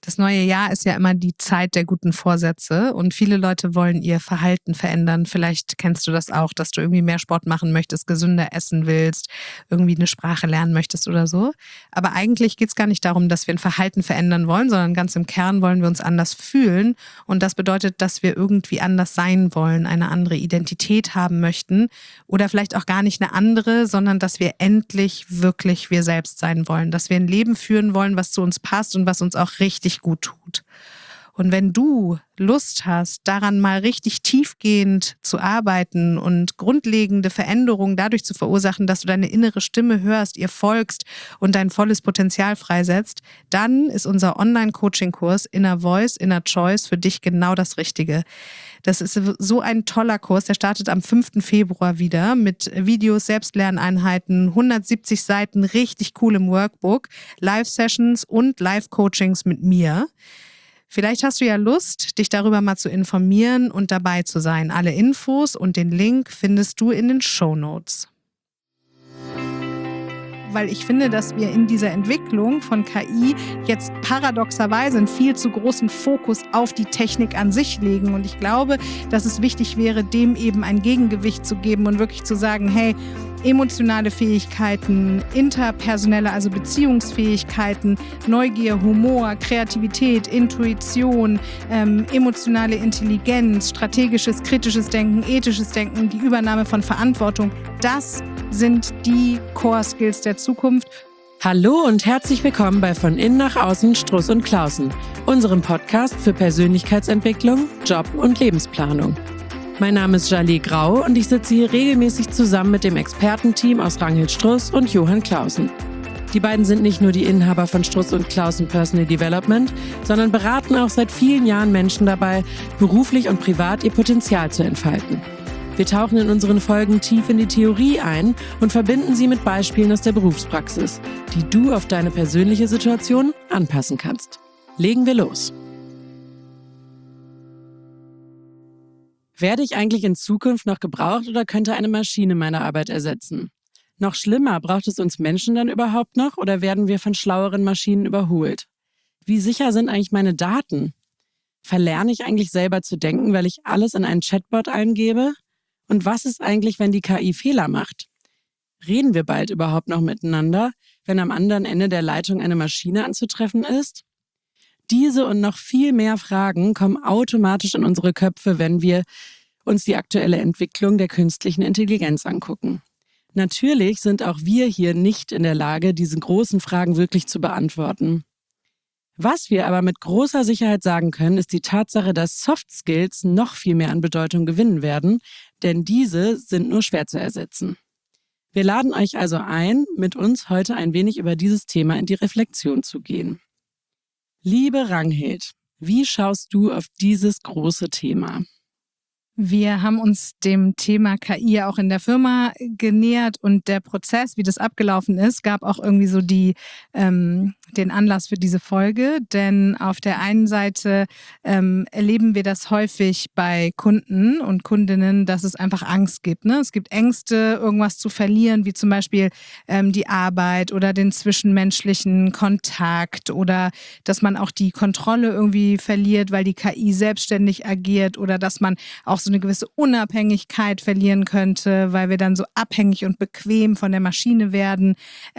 Das neue Jahr ist ja immer die Zeit der guten Vorsätze und viele Leute wollen ihr Verhalten verändern. Vielleicht kennst du das auch, dass du irgendwie mehr Sport machen möchtest, gesünder essen willst, irgendwie eine Sprache lernen möchtest oder so. Aber eigentlich geht es gar nicht darum, dass wir ein Verhalten verändern wollen, sondern ganz im Kern wollen wir uns anders fühlen. Und das bedeutet, dass wir irgendwie anders sein wollen, eine andere Identität haben möchten oder vielleicht auch gar nicht eine andere, sondern dass wir endlich wirklich wir selbst sein wollen, dass wir ein Leben führen wollen, was zu uns passt und was uns auch richtig gut tut. Und wenn du Lust hast, daran mal richtig tiefgehend zu arbeiten und grundlegende Veränderungen dadurch zu verursachen, dass du deine innere Stimme hörst, ihr folgst und dein volles Potenzial freisetzt, dann ist unser Online-Coaching-Kurs Inner Voice, Inner Choice für dich genau das Richtige. Das ist so ein toller Kurs, der startet am 5. Februar wieder mit Videos, Selbstlerneinheiten, 170 Seiten, richtig coolem Workbook, Live-Sessions und Live-Coachings mit mir. Vielleicht hast du ja Lust, dich darüber mal zu informieren und dabei zu sein. Alle Infos und den Link findest du in den Shownotes. Weil ich finde, dass wir in dieser Entwicklung von KI jetzt paradoxerweise einen viel zu großen Fokus auf die Technik an sich legen. Und ich glaube, dass es wichtig wäre, dem eben ein Gegengewicht zu geben und wirklich zu sagen, hey, emotionale Fähigkeiten, interpersonelle, also Beziehungsfähigkeiten, Neugier, Humor, Kreativität, Intuition, emotionale Intelligenz, strategisches, kritisches Denken, ethisches Denken, die Übernahme von Verantwortung, das sind die Core-Skills der Zukunft. Hallo und herzlich willkommen bei Von Innen nach Außen Struss und Clausen, unserem Podcast für Persönlichkeitsentwicklung, Job und Lebensplanung. Mein Name ist Jalie Grau und ich sitze hier regelmäßig zusammen mit dem Expertenteam aus Ranghild Struss und Johann Clausen. Die beiden sind nicht nur die Inhaber von Struss und Clausen Personal Development, sondern beraten auch seit vielen Jahren Menschen dabei, beruflich und privat ihr Potenzial zu entfalten. Wir tauchen in unseren Folgen tief in die Theorie ein und verbinden sie mit Beispielen aus der Berufspraxis, die du auf deine persönliche Situation anpassen kannst. Legen wir los. Werde ich eigentlich in Zukunft noch gebraucht oder könnte eine Maschine meine Arbeit ersetzen? Noch schlimmer, braucht es uns Menschen dann überhaupt noch oder werden wir von schlaueren Maschinen überholt? Wie sicher sind eigentlich meine Daten? Verlerne ich eigentlich selber zu denken, weil ich alles in einen Chatbot eingebe? Und was ist eigentlich, wenn die KI Fehler macht? Reden wir bald überhaupt noch miteinander, wenn am anderen Ende der Leitung eine Maschine anzutreffen ist? Diese und noch viel mehr Fragen kommen automatisch in unsere Köpfe, wenn wir uns die aktuelle Entwicklung der künstlichen Intelligenz angucken. Natürlich sind auch wir hier nicht in der Lage, diese großen Fragen wirklich zu beantworten. Was wir aber mit großer Sicherheit sagen können, ist die Tatsache, dass Soft Skills noch viel mehr an Bedeutung gewinnen werden, denn diese sind nur schwer zu ersetzen. Wir laden euch also ein, mit uns heute ein wenig über dieses Thema in die Reflexion zu gehen. Liebe Ranghild, wie schaust du auf dieses große Thema? Wir haben uns dem Thema KI auch in der Firma genähert und der Prozess, wie das abgelaufen ist, gab auch irgendwie so den Anlass für diese Folge. Denn auf der einen Seite erleben wir das häufig bei Kunden und Kundinnen, dass es einfach Angst gibt. Ne? Es gibt Ängste, irgendwas zu verlieren, wie zum Beispiel die Arbeit oder den zwischenmenschlichen Kontakt oder dass man auch die Kontrolle irgendwie verliert, weil die KI selbstständig agiert oder dass man auch so eine gewisse Unabhängigkeit verlieren könnte, weil wir dann so abhängig und bequem von der Maschine werden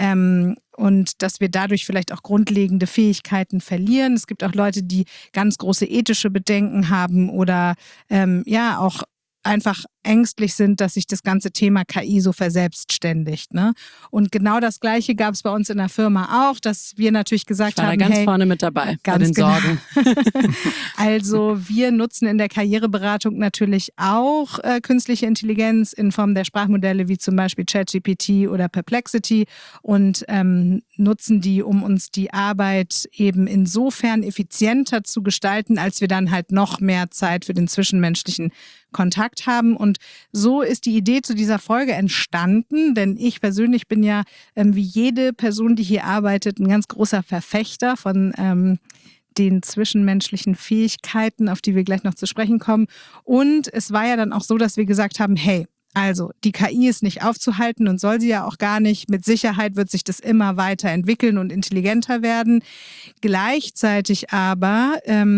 und dass wir dadurch vielleicht auch grundlegende Fähigkeiten verlieren. Es gibt auch Leute, die ganz große ethische Bedenken haben oder auch einfach ängstlich sind, dass sich das ganze Thema KI so verselbstständigt. Ne? Und genau das Gleiche gab es bei uns in der Firma auch, dass wir natürlich gesagt haben, ich war da ganz vorne mit dabei, bei den Sorgen. Also wir nutzen in der Karriereberatung natürlich auch künstliche Intelligenz in Form der Sprachmodelle wie zum Beispiel ChatGPT oder Perplexity und nutzen die, um uns die Arbeit eben insofern effizienter zu gestalten, als wir dann halt noch mehr Zeit für den zwischenmenschlichen Kontakt haben. Und so ist die Idee zu dieser Folge entstanden, denn ich persönlich bin ja wie jede Person, die hier arbeitet, ein ganz großer Verfechter von den zwischenmenschlichen Fähigkeiten, auf die wir gleich noch zu sprechen kommen. Und es war ja dann auch so, dass wir gesagt haben, hey, Also, die KI ist nicht aufzuhalten und soll sie ja auch gar nicht. Mit Sicherheit wird sich das immer weiter entwickeln und intelligenter werden. Gleichzeitig aber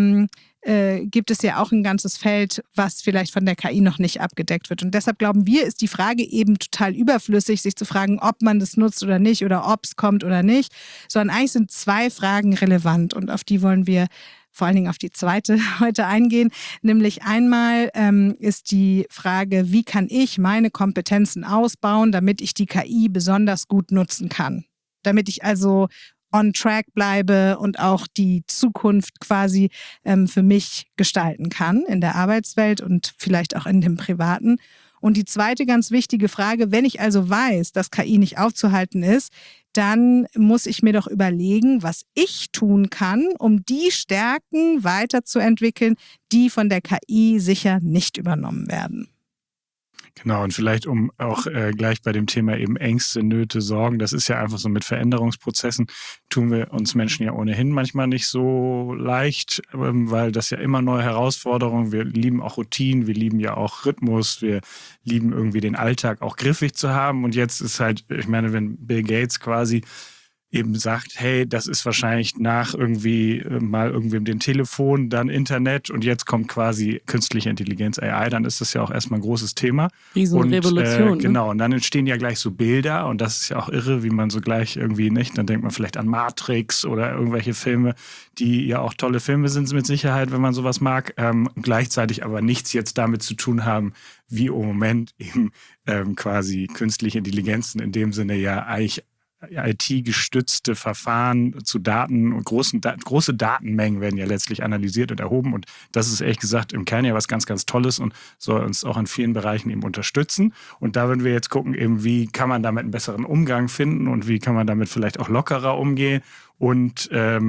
gibt es ja auch ein ganzes Feld, was vielleicht von der KI noch nicht abgedeckt wird. Und deshalb glauben wir, ist die Frage eben total überflüssig, sich zu fragen, ob man das nutzt oder nicht oder ob es kommt oder nicht, sondern eigentlich sind 2 Fragen relevant und auf die wollen wir vor allen Dingen auf die zweite heute eingehen. Nämlich einmal ist die Frage, wie kann ich meine Kompetenzen ausbauen, damit ich die KI besonders gut nutzen kann? Damit ich also on track bleibe und auch die Zukunft quasi für mich gestalten kann in der Arbeitswelt und vielleicht auch in dem Privaten. Und die zweite ganz wichtige Frage, wenn ich also weiß, dass KI nicht aufzuhalten ist, dann muss ich mir doch überlegen, was ich tun kann, um die Stärken weiterzuentwickeln, die von der KI sicher nicht übernommen werden. Genau, und vielleicht um auch gleich bei dem Thema eben Ängste, Nöte, Sorgen, das ist ja einfach so mit Veränderungsprozessen, tun wir uns Menschen ja ohnehin manchmal nicht so leicht, weil das ja immer neue Herausforderungen, wir lieben auch Routinen, wir lieben ja auch Rhythmus, wir lieben irgendwie den Alltag auch griffig zu haben und jetzt ist halt, ich meine, wenn Bill Gates quasi eben sagt, hey, das ist wahrscheinlich nach irgendwie mal irgendwem dem Telefon, dann Internet und jetzt kommt quasi künstliche Intelligenz, AI, dann ist das ja auch erstmal ein großes Thema. Riesenrevolution. Genau, und dann entstehen ja gleich so Bilder und das ist ja auch irre, wie man so gleich irgendwie nicht, dann denkt man vielleicht an Matrix oder irgendwelche Filme, die ja auch tolle Filme sind mit Sicherheit, wenn man sowas mag, gleichzeitig aber nichts jetzt damit zu tun haben, wie im Moment eben quasi künstliche Intelligenzen in dem Sinne ja eigentlich IT-gestützte Verfahren zu Daten und große Datenmengen werden ja letztlich analysiert und erhoben und das ist ehrlich gesagt im Kern ja was ganz, ganz Tolles und soll uns auch in vielen Bereichen eben unterstützen und da würden wir jetzt gucken eben, wie kann man damit einen besseren Umgang finden und wie kann man damit vielleicht auch lockerer umgehen und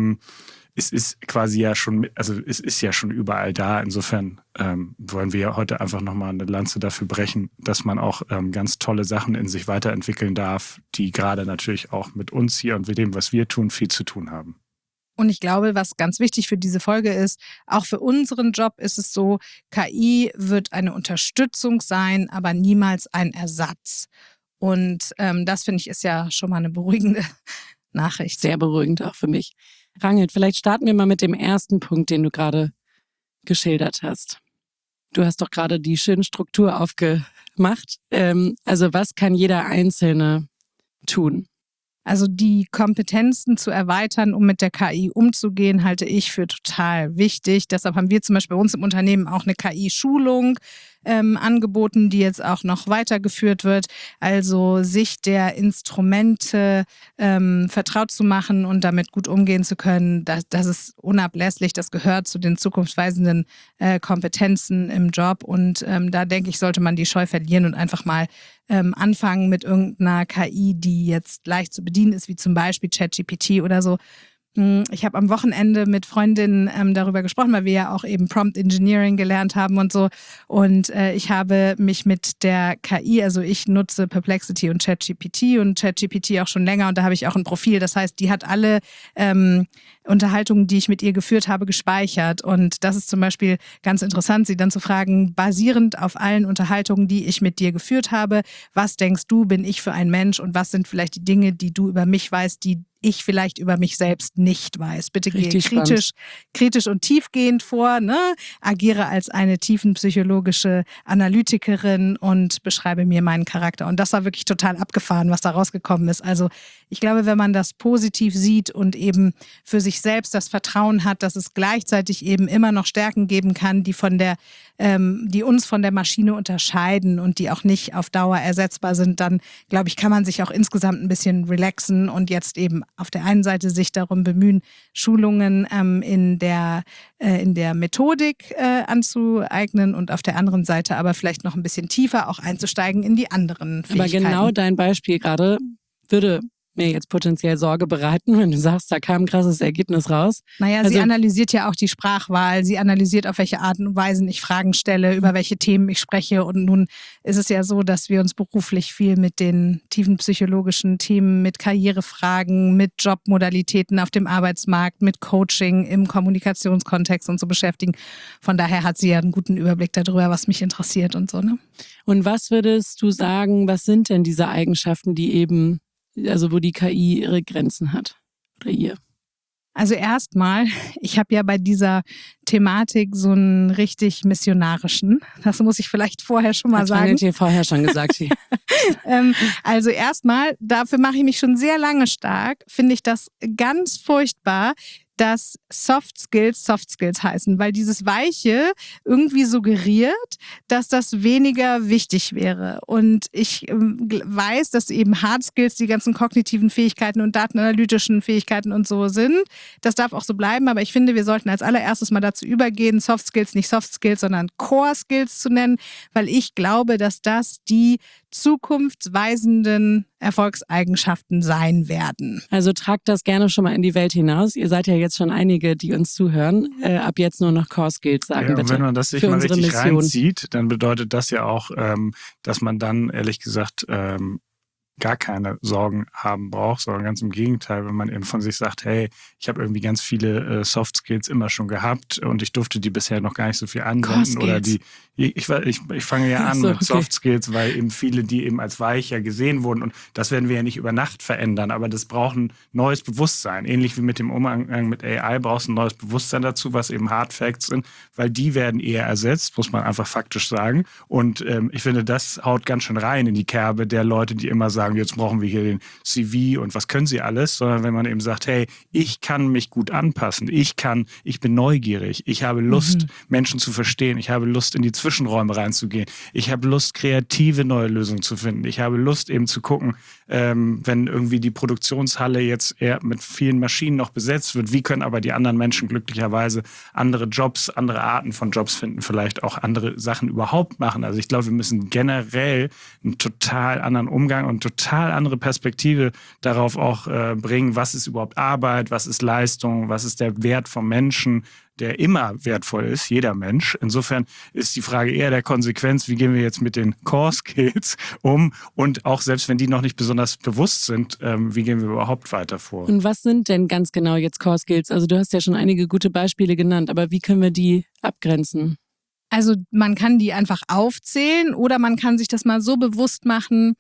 es ist quasi ja schon, also es ist ja schon überall da. Insofern wollen wir ja heute einfach nochmal eine Lanze dafür brechen, dass man auch ganz tolle Sachen in sich weiterentwickeln darf, die gerade natürlich auch mit uns hier und mit dem, was wir tun, viel zu tun haben. Und ich glaube, was ganz wichtig für diese Folge ist, auch für unseren Job ist es so, KI wird eine Unterstützung sein, aber niemals ein Ersatz. Und das, finde ich, ist ja schon mal eine beruhigende Nachricht. Sehr beruhigend auch für mich. Rangit, vielleicht starten wir mal mit dem ersten Punkt, den du gerade geschildert hast. Du hast doch gerade die schöne Struktur aufgemacht. Also was kann jeder Einzelne tun? Also die Kompetenzen zu erweitern, um mit der KI umzugehen, halte ich für total wichtig. Deshalb haben wir zum Beispiel bei uns im Unternehmen auch eine KI-Schulung angeboten, die jetzt auch noch weitergeführt wird. Also sich der Instrumente vertraut zu machen und damit gut umgehen zu können, das ist unablässlich. Das gehört zu den zukunftsweisenden Kompetenzen im Job. Und da denke ich, sollte man die Scheu verlieren und einfach mal anfangen mit irgendeiner KI, die jetzt leicht zu bedienen ist, wie zum Beispiel ChatGPT oder so. Ich habe am Wochenende mit Freundinnen darüber gesprochen, weil wir ja auch eben Prompt Engineering gelernt haben und so. Und ich habe mich mit der KI, also ich nutze Perplexity und ChatGPT auch schon länger und da habe ich auch ein Profil. Das heißt, die hat alle Unterhaltungen, die ich mit ihr geführt habe, gespeichert. Und das ist zum Beispiel ganz interessant, sie dann zu fragen, basierend auf allen Unterhaltungen, die ich mit dir geführt habe, was denkst du, bin ich für ein Mensch und was sind vielleicht die Dinge, die du über mich weißt, die ich vielleicht über mich selbst nicht weiß. Bitte gehe kritisch und tiefgehend vor, ne? Agiere als eine tiefenpsychologische Analytikerin und beschreibe mir meinen Charakter. Und das war wirklich total abgefahren, was da rausgekommen ist. Also ich glaube, wenn man das positiv sieht und eben für sich selbst das Vertrauen hat, dass es gleichzeitig eben immer noch Stärken geben kann, die uns von der Maschine unterscheiden und die auch nicht auf Dauer ersetzbar sind, dann, glaube ich, kann man sich auch insgesamt ein bisschen relaxen und jetzt eben auf der einen Seite sich darum bemühen, Schulungen in der Methodik anzueignen und auf der anderen Seite aber vielleicht noch ein bisschen tiefer auch einzusteigen in die anderen Fähigkeiten. Aber genau dein Beispiel gerade würde mir jetzt potenziell Sorge bereiten, wenn du sagst, da kam ein krasses Ergebnis raus. Naja, sie analysiert ja auch die Sprachwahl, sie analysiert, auf welche Arten und Weisen ich Fragen stelle, über welche Themen ich spreche. Und nun ist es ja so, dass wir uns beruflich viel mit den tiefen psychologischen Themen, mit Karrierefragen, mit Jobmodalitäten auf dem Arbeitsmarkt, mit Coaching im Kommunikationskontext und so beschäftigen. Von daher hat sie ja einen guten Überblick darüber, was mich interessiert und so, ne? Und was würdest du sagen, was sind denn diese Eigenschaften, die eben, also wo die KI ihre Grenzen hat? Oder ihr? Also erstmal, ich habe ja bei dieser Thematik so einen richtig missionarischen, das muss ich vielleicht vorher schon mal sagen. Hat dir vorher schon gesagt. Also erstmal, dafür mache ich mich schon sehr lange stark, finde ich das ganz furchtbar, dass Soft Skills heißen, weil dieses Weiche irgendwie suggeriert, dass das weniger wichtig wäre. Und ich weiß, dass eben Hard Skills die ganzen kognitiven Fähigkeiten und datenanalytischen Fähigkeiten und so sind. Das darf auch so bleiben, aber ich finde, wir sollten als allererstes mal dazu übergehen, Soft Skills nicht Soft Skills, sondern Core Skills zu nennen, weil ich glaube, dass das die zukunftsweisenden Erfolgseigenschaften sein werden. Also tragt das gerne schon mal in die Welt hinaus. Ihr seid ja jetzt schon einige, die uns zuhören. Ab jetzt nur noch Core Skills sagen, ja, bitte. Und wenn man das sich mal richtig reinzieht, dann bedeutet das ja auch, dass man dann ehrlich gesagt gar keine Sorgen haben braucht, sondern ganz im Gegenteil, wenn man eben von sich sagt, hey, ich habe irgendwie ganz viele Soft Skills immer schon gehabt und ich durfte die bisher noch gar nicht so viel anwenden oder ich fange ja an mit Soft Skills, weil eben viele, die eben als weicher gesehen wurden und das werden wir ja nicht über Nacht verändern, aber das braucht ein neues Bewusstsein. Ähnlich wie mit dem Umgang mit AI brauchst du ein neues Bewusstsein dazu, was eben Hard Facts sind, weil die werden eher ersetzt, muss man einfach faktisch sagen. Und ich finde, das haut ganz schön rein in die Kerbe der Leute, die immer sagen, jetzt brauchen wir hier den CV und was können sie alles, sondern wenn man eben sagt, hey, ich kann mich gut anpassen, ich bin neugierig, ich habe Lust, Menschen zu verstehen, ich habe Lust, in die Zwischenräume reinzugehen, ich habe Lust, kreative neue Lösungen zu finden, ich habe Lust eben zu gucken, wenn irgendwie die Produktionshalle jetzt eher mit vielen Maschinen noch besetzt wird, wie können aber die anderen Menschen glücklicherweise andere Jobs, andere Arten von Jobs finden, vielleicht auch andere Sachen überhaupt machen. Also ich glaube, wir müssen generell einen total anderen Umgang und total andere Perspektive darauf auch bringen, was ist überhaupt Arbeit, was ist Leistung, was ist der Wert vom Menschen, der immer wertvoll ist, jeder Mensch. Insofern ist die Frage eher der Konsequenz, wie gehen wir jetzt mit den Core Skills um und auch selbst wenn die noch nicht besonders bewusst sind, wie gehen wir überhaupt weiter vor? Und was sind denn ganz genau jetzt Core Skills? Also du hast ja schon einige gute Beispiele genannt, aber wie können wir die abgrenzen? Also man kann die einfach aufzählen oder man kann sich das mal so bewusst machen.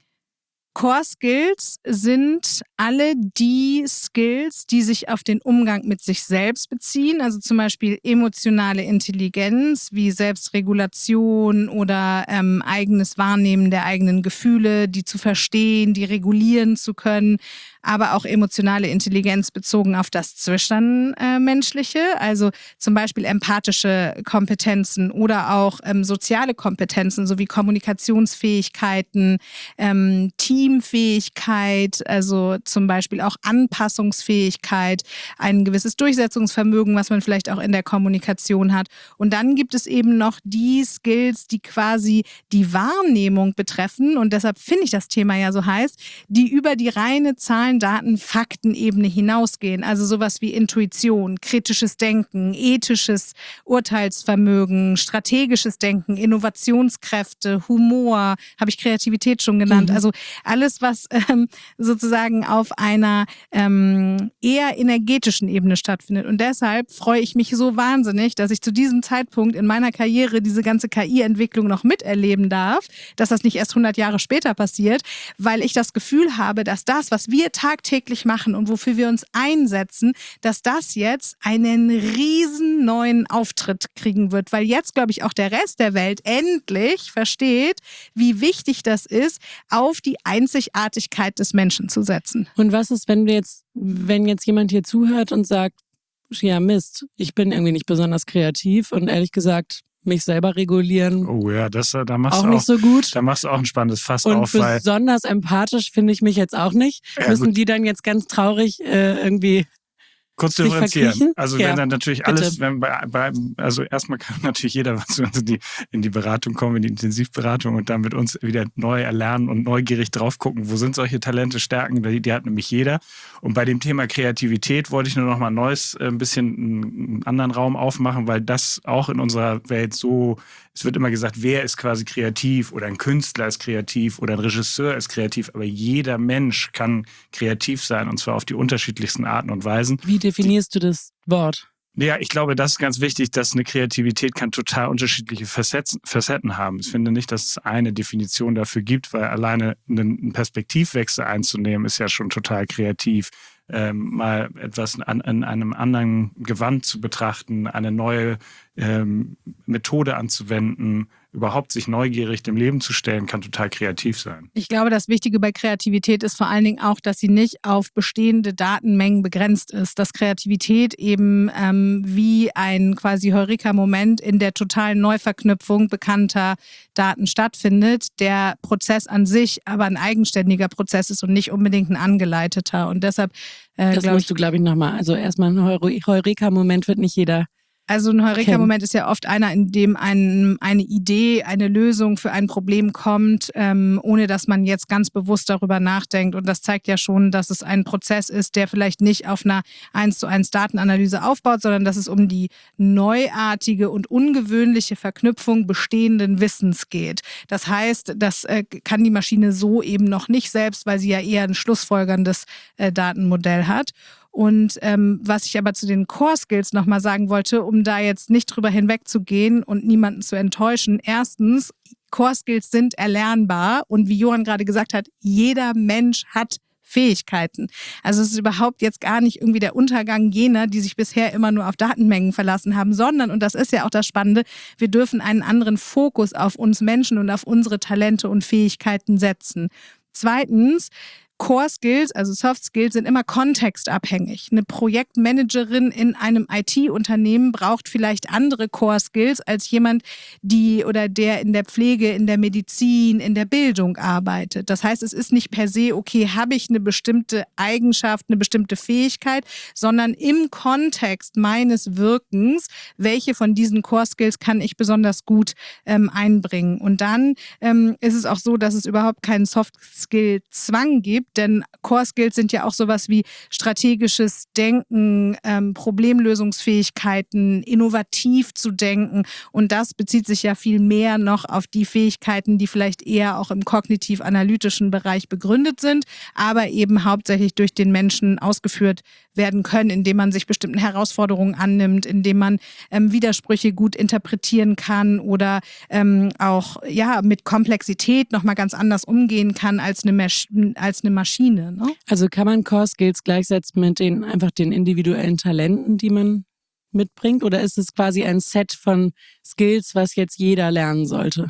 Core Skills sind alle die Skills, die sich auf den Umgang mit sich selbst beziehen, also zum Beispiel emotionale Intelligenz wie Selbstregulation oder eigenes Wahrnehmen der eigenen Gefühle, die zu verstehen, die regulieren zu können, aber auch emotionale Intelligenz bezogen auf das Zwischenmenschliche, also zum Beispiel empathische Kompetenzen oder auch soziale Kompetenzen sowie Kommunikationsfähigkeiten, Teamfähigkeit, also zum Beispiel auch Anpassungsfähigkeit, ein gewisses Durchsetzungsvermögen, was man vielleicht auch in der Kommunikation hat. Und dann gibt es eben noch die Skills, die quasi die Wahrnehmung betreffen. Und deshalb finde ich das Thema ja so heiß, die über die reine Zahlen, Daten, Faktenebene hinausgehen. Also sowas wie Intuition, kritisches Denken, ethisches Urteilsvermögen, strategisches Denken, Innovationskräfte, Humor, habe ich Kreativität schon genannt. Also alles, was sozusagen auf einer eher energetischen Ebene stattfindet. Und deshalb freue ich mich so wahnsinnig, dass ich zu diesem Zeitpunkt in meiner Karriere diese ganze KI-Entwicklung noch miterleben darf, dass das nicht erst 100 Jahre später passiert, weil ich das Gefühl habe, dass das, was wir tagtäglich machen und wofür wir uns einsetzen, dass das jetzt einen riesen neuen Auftritt kriegen wird, weil jetzt, glaube ich, auch der Rest der Welt endlich versteht, wie wichtig das ist, auf die Einzigartigkeit des Menschen zu setzen. Und was ist, wenn jetzt jemand hier zuhört und sagt, ja Mist, ich bin irgendwie nicht besonders kreativ und ehrlich gesagt, mich selber regulieren. Oh ja, da machst auch du nicht so gut. Da machst du auch ein spannendes Fass und auf. Besonders empathisch finde ich mich jetzt auch nicht. Ja, Müssen gut. die dann jetzt ganz traurig irgendwie kurz sich differenzieren. verkriechen? Also Ja, wenn dann natürlich bitte. alles, also erstmal kann natürlich jeder was in die Beratung kommen, in die Intensivberatung und dann mit uns wieder neu erlernen und neugierig drauf gucken, wo sind solche Talente, Stärken, die hat nämlich jeder. Und bei dem Thema Kreativität wollte ich nur noch mal ein bisschen einen anderen Raum aufmachen, weil das auch in unserer Welt so, es wird immer gesagt, wer ist quasi kreativ oder ein Künstler ist kreativ oder ein Regisseur ist kreativ, aber jeder Mensch kann kreativ sein und zwar auf die unterschiedlichsten Arten und Weisen. Wie definierst du das Wort? Ja, ich glaube, das ist ganz wichtig, dass eine Kreativität kann total unterschiedliche Facetten haben. Ich finde nicht, dass es eine Definition dafür gibt, weil alleine einen Perspektivwechsel einzunehmen, ist ja schon total kreativ. Mal etwas in einem anderen Gewand zu betrachten, eine neue Methode anzuwenden, überhaupt sich neugierig dem Leben zu stellen, kann total kreativ sein. Ich glaube, das Wichtige bei Kreativität ist vor allen Dingen auch, dass sie nicht auf bestehende Datenmengen begrenzt ist. Dass Kreativität eben wie ein quasi Heureka-Moment in der totalen Neuverknüpfung bekannter Daten stattfindet. Der Prozess an sich aber ein eigenständiger Prozess ist und nicht unbedingt ein angeleiteter. Und deshalb das musst du, glaube ich, nochmal. Also erstmal ein Heureka-Moment wird nicht jeder. Also ein Heureka-Moment ist ja oft einer, in dem eine Idee, eine Lösung für ein Problem kommt, ohne dass man jetzt ganz bewusst darüber nachdenkt. Und das zeigt ja schon, dass es ein Prozess ist, der vielleicht nicht auf einer 1:1 Datenanalyse aufbaut, sondern dass es um die neuartige und ungewöhnliche Verknüpfung bestehenden Wissens geht. Das heißt, das kann die Maschine so eben noch nicht selbst, weil sie ja eher ein schlussfolgerndes Datenmodell hat. Und was ich aber zu den Core Skills nochmal sagen wollte, um da jetzt nicht drüber hinwegzugehen und niemanden zu enttäuschen. Erstens, Core Skills sind erlernbar und wie Johann gerade gesagt hat, jeder Mensch hat Fähigkeiten. Also es ist überhaupt jetzt gar nicht irgendwie der Untergang jener, die sich bisher immer nur auf Datenmengen verlassen haben, sondern, und das ist ja auch das Spannende, wir dürfen einen anderen Fokus auf uns Menschen und auf unsere Talente und Fähigkeiten setzen. Zweitens, Core Skills, also Soft Skills, sind immer kontextabhängig. Eine Projektmanagerin in einem IT-Unternehmen braucht vielleicht andere Core Skills als jemand, der in der Pflege, in der Medizin, in der Bildung arbeitet. Das heißt, es ist nicht per se, okay, habe ich eine bestimmte Eigenschaft, eine bestimmte Fähigkeit, sondern im Kontext meines Wirkens, welche von diesen Core Skills kann ich besonders gut einbringen. Und dann ist es auch so, dass es überhaupt keinen Soft Skill Zwang gibt, denn Core Skills sind ja auch sowas wie strategisches Denken, Problemlösungsfähigkeiten, innovativ zu denken und das bezieht sich ja viel mehr noch auf die Fähigkeiten, die vielleicht eher auch im kognitiv-analytischen Bereich begründet sind, aber eben hauptsächlich durch den Menschen ausgeführt werden können, indem man sich bestimmten Herausforderungen annimmt, indem man Widersprüche gut interpretieren kann oder auch mit Komplexität nochmal ganz anders umgehen kann als eine Maschine. Ne? Also kann man Core Skills gleichsetzen mit den individuellen Talenten, die man mitbringt? Oder ist es quasi ein Set von Skills, was jetzt jeder lernen sollte?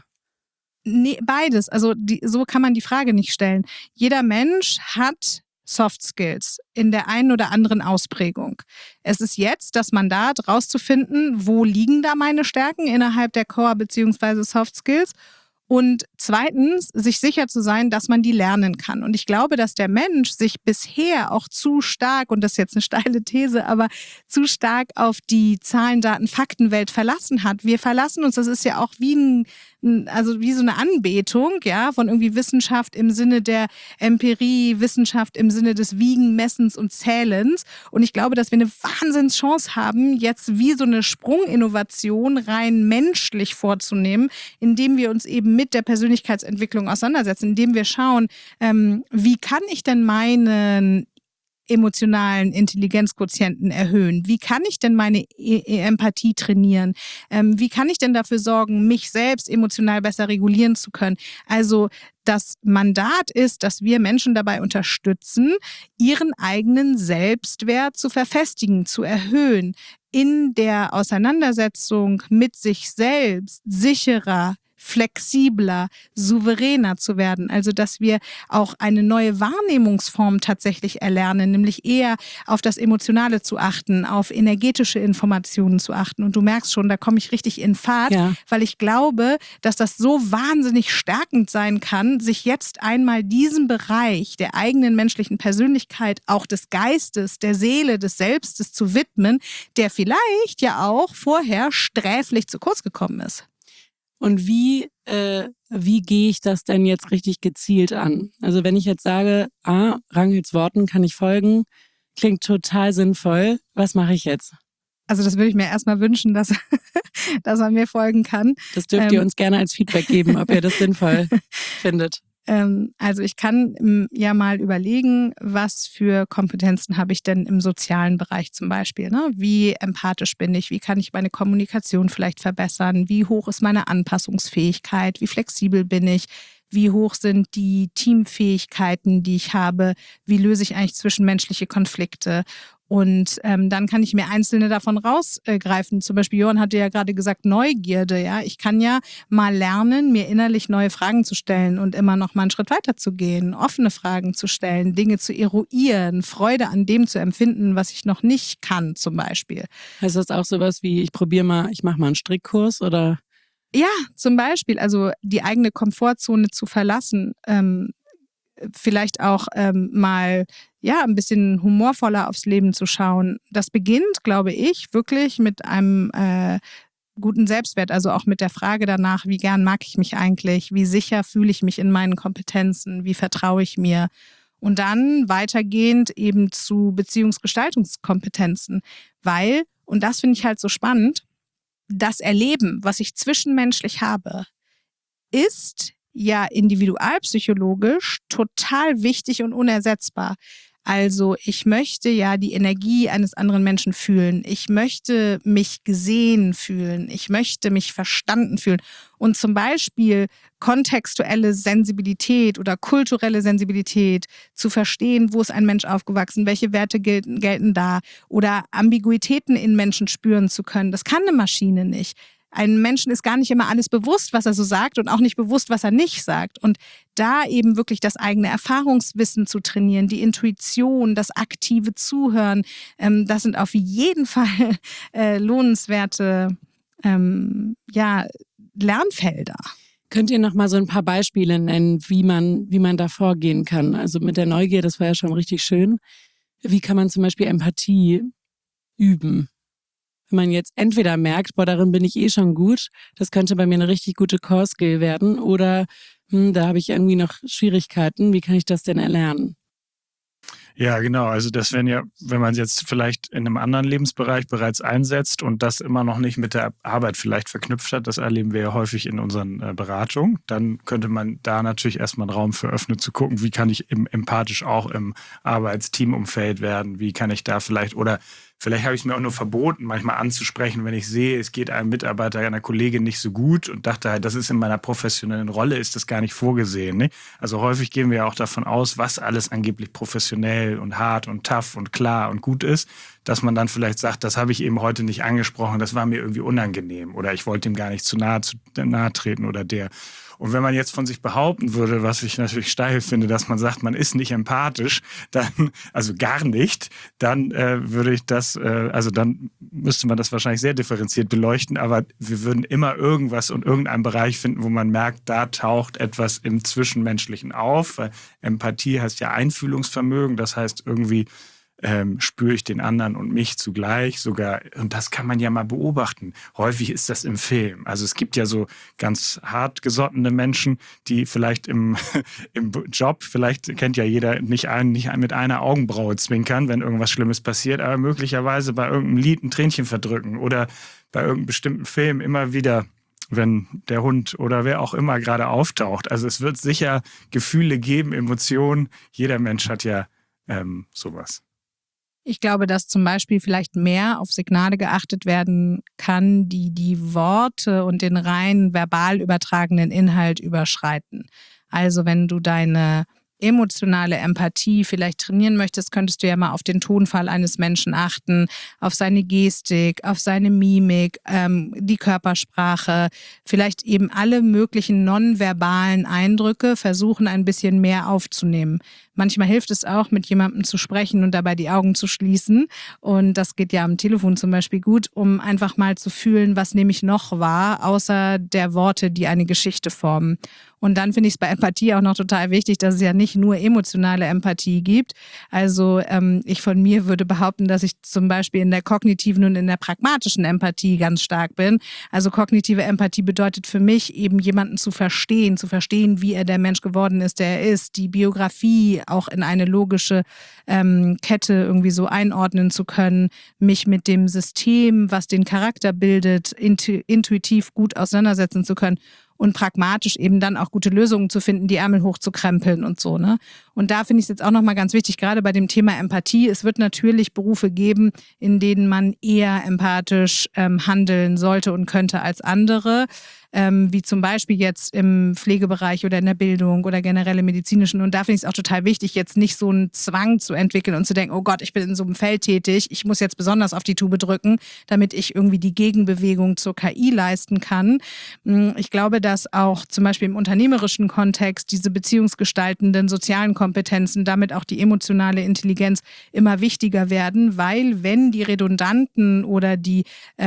Nee, beides. Also so kann man die Frage nicht stellen. Jeder Mensch hat Soft Skills in der einen oder anderen Ausprägung. Es ist jetzt das Mandat, rauszufinden, wo liegen da meine Stärken innerhalb der Core- bzw. Soft Skills. Und zweitens, sich sicher zu sein, dass man die lernen kann. Und ich glaube, dass der Mensch sich bisher auch zu stark, und das ist jetzt eine steile These, aber zu stark auf die Zahlen, Daten, Faktenwelt verlassen hat. Wir verlassen uns, das ist ja auch wie so eine Anbetung, ja, von irgendwie Wissenschaft im Sinne der Empirie, Wissenschaft im Sinne des Wiegen, Messens und Zählens. Und ich glaube, dass wir eine Wahnsinnschance haben, jetzt wie so eine Sprunginnovation rein menschlich vorzunehmen, indem wir uns eben mit der Persönlichkeitsentwicklung auseinandersetzen, indem wir schauen, wie kann ich denn meinen emotionalen Intelligenzquotienten erhöhen? Wie kann ich denn meine Empathie trainieren? Wie kann ich denn dafür sorgen, mich selbst emotional besser regulieren zu können? Also das Mandat ist, dass wir Menschen dabei unterstützen, ihren eigenen Selbstwert zu verfestigen, zu erhöhen, in der Auseinandersetzung mit sich selbst sicherer, flexibler, souveräner zu werden. Also dass wir auch eine neue Wahrnehmungsform tatsächlich erlernen, nämlich eher auf das Emotionale zu achten, auf energetische Informationen zu achten. Und du merkst schon, da komme ich richtig in Fahrt, weil ich glaube, dass das so wahnsinnig stärkend sein kann, sich jetzt einmal diesem Bereich der eigenen menschlichen Persönlichkeit, auch des Geistes, der Seele, des Selbstes zu widmen, der vielleicht ja auch vorher sträflich zu kurz gekommen ist. Und wie gehe ich das denn jetzt richtig gezielt an? Also wenn ich jetzt sage, Ranghilds Worten kann ich folgen, klingt total sinnvoll, was mache ich jetzt? Also das würde ich mir erstmal wünschen, dass man mir folgen kann. Das dürft ihr uns gerne als Feedback geben, ob ihr das sinnvoll findet. Also ich kann ja mal überlegen, was für Kompetenzen habe ich denn im sozialen Bereich zum Beispiel. Ne? Wie empathisch bin ich? Wie kann ich meine Kommunikation vielleicht verbessern? Wie hoch ist meine Anpassungsfähigkeit? Wie flexibel bin ich? Wie hoch sind die Teamfähigkeiten, die ich habe? Wie löse ich eigentlich zwischenmenschliche Konflikte? Und dann kann ich mir einzelne davon rausgreifen. Zum Beispiel, Johann hatte ja gerade gesagt, Neugierde. Ja? Ich kann ja mal lernen, mir innerlich neue Fragen zu stellen und immer noch mal einen Schritt weiter zu gehen, offene Fragen zu stellen, Dinge zu eruieren, Freude an dem zu empfinden, was ich noch nicht kann zum Beispiel. Heißt das auch sowas wie, ich mache mal einen Strickkurs oder? Ja, zum Beispiel, also die eigene Komfortzone zu verlassen, vielleicht auch mal ein bisschen humorvoller aufs Leben zu schauen. Das beginnt, glaube ich, wirklich mit einem guten Selbstwert, also auch mit der Frage danach, wie gern mag ich mich eigentlich, wie sicher fühle ich mich in meinen Kompetenzen, wie vertraue ich mir. Und dann weitergehend eben zu Beziehungsgestaltungskompetenzen, weil, und das finde ich halt so spannend, das Erleben, was ich zwischenmenschlich habe, ist ja individualpsychologisch total wichtig und unersetzbar. Also ich möchte ja die Energie eines anderen Menschen fühlen. Ich möchte mich gesehen fühlen. Ich möchte mich verstanden fühlen. Und zum Beispiel kontextuelle Sensibilität oder kulturelle Sensibilität zu verstehen, wo ist ein Mensch aufgewachsen, welche Werte gelten da oder Ambiguitäten in Menschen spüren zu können. Das kann eine Maschine nicht. Einem Menschen ist gar nicht immer alles bewusst, was er so sagt und auch nicht bewusst, was er nicht sagt. Und da eben wirklich das eigene Erfahrungswissen zu trainieren, die Intuition, das aktive Zuhören, das sind auf jeden Fall lohnenswerte Lernfelder. Könnt ihr noch mal so ein paar Beispiele nennen, wie man da vorgehen kann? Also mit der Neugier, das war ja schon richtig schön. Wie kann man zum Beispiel Empathie üben? Wenn man jetzt entweder merkt, darin bin ich schon gut, das könnte bei mir eine richtig gute Core-Skill werden, oder da habe ich irgendwie noch Schwierigkeiten, wie kann ich das denn erlernen? Ja, genau. Also das wären ja, wenn man es jetzt vielleicht in einem anderen Lebensbereich bereits einsetzt und das immer noch nicht mit der Arbeit vielleicht verknüpft hat, das erleben wir ja häufig in unseren Beratungen, dann könnte man da natürlich erstmal einen Raum für öffnen, zu gucken, wie kann ich empathisch auch im Arbeitsteamumfeld werden, wie kann ich da vielleicht habe ich es mir auch nur verboten, manchmal anzusprechen, wenn ich sehe, es geht einem Mitarbeiter, einer Kollegin nicht so gut und dachte halt, das ist in meiner professionellen Rolle, ist das gar nicht vorgesehen. Ne? Also häufig gehen wir ja auch davon aus, was alles angeblich professionell und hart und tough und klar und gut ist, dass man dann vielleicht sagt, das habe ich eben heute nicht angesprochen, das war mir irgendwie unangenehm oder ich wollte ihm gar nicht zu nahe treten oder der. Und wenn man jetzt von sich behaupten würde, was ich natürlich steil finde, dass man sagt, man ist nicht empathisch, dann, also gar nicht, dann würde ich das, dann müsste man das wahrscheinlich sehr differenziert beleuchten, aber wir würden immer irgendwas und irgendeinen Bereich finden, wo man merkt, da taucht etwas im Zwischenmenschlichen auf, weil Empathie heißt ja Einfühlungsvermögen, das heißt irgendwie spüre ich den anderen und mich zugleich sogar. Und das kann man ja mal beobachten. Häufig ist das im Film. Also es gibt ja so ganz hartgesottene Menschen, die vielleicht im Job, vielleicht kennt ja jeder, nicht mit einer Augenbraue zwinkern, wenn irgendwas Schlimmes passiert, aber möglicherweise bei irgendeinem Lied ein Tränchen verdrücken oder bei irgendeinem bestimmten Film immer wieder, wenn der Hund oder wer auch immer gerade auftaucht. Also es wird sicher Gefühle geben, Emotionen. Jeder Mensch hat ja sowas. Ich glaube, dass zum Beispiel vielleicht mehr auf Signale geachtet werden kann, die die Worte und den rein verbal übertragenen Inhalt überschreiten. Also wenn du deine emotionale Empathie vielleicht trainieren möchtest, könntest du ja mal auf den Tonfall eines Menschen achten, auf seine Gestik, auf seine Mimik, die Körpersprache, vielleicht eben alle möglichen nonverbalen Eindrücke versuchen, ein bisschen mehr aufzunehmen. Manchmal hilft es auch, mit jemandem zu sprechen und dabei die Augen zu schließen. Und das geht ja am Telefon zum Beispiel gut, um einfach mal zu fühlen, was nehme ich noch wahr, außer der Worte, die eine Geschichte formen. Und dann finde ich es bei Empathie auch noch total wichtig, dass es ja nicht nur emotionale Empathie gibt. Also ich von mir würde behaupten, dass ich zum Beispiel in der kognitiven und in der pragmatischen Empathie ganz stark bin. Also kognitive Empathie bedeutet für mich eben jemanden zu verstehen, wie er der Mensch geworden ist, der er ist, die Biografie auch in eine logische Kette irgendwie so einordnen zu können, mich mit dem System, was den Charakter bildet, intuitiv gut auseinandersetzen zu können. Und pragmatisch eben dann auch gute Lösungen zu finden, die Ärmel hochzukrempeln und so, ne? Und da finde ich es jetzt auch nochmal ganz wichtig, gerade bei dem Thema Empathie. Es wird natürlich Berufe geben, in denen man eher empathisch handeln sollte und könnte als andere, wie zum Beispiel jetzt im Pflegebereich oder in der Bildung oder generell im medizinischen. Und da finde ich es auch total wichtig, jetzt nicht so einen Zwang zu entwickeln und zu denken, oh Gott, ich bin in so einem Feld tätig, ich muss jetzt besonders auf die Tube drücken, damit ich irgendwie die Gegenbewegung zur KI leisten kann. Ich glaube, dass auch zum Beispiel im unternehmerischen Kontext diese beziehungsgestaltenden sozialen Kompetenzen, damit auch die emotionale Intelligenz immer wichtiger werden, weil wenn die redundanten oder die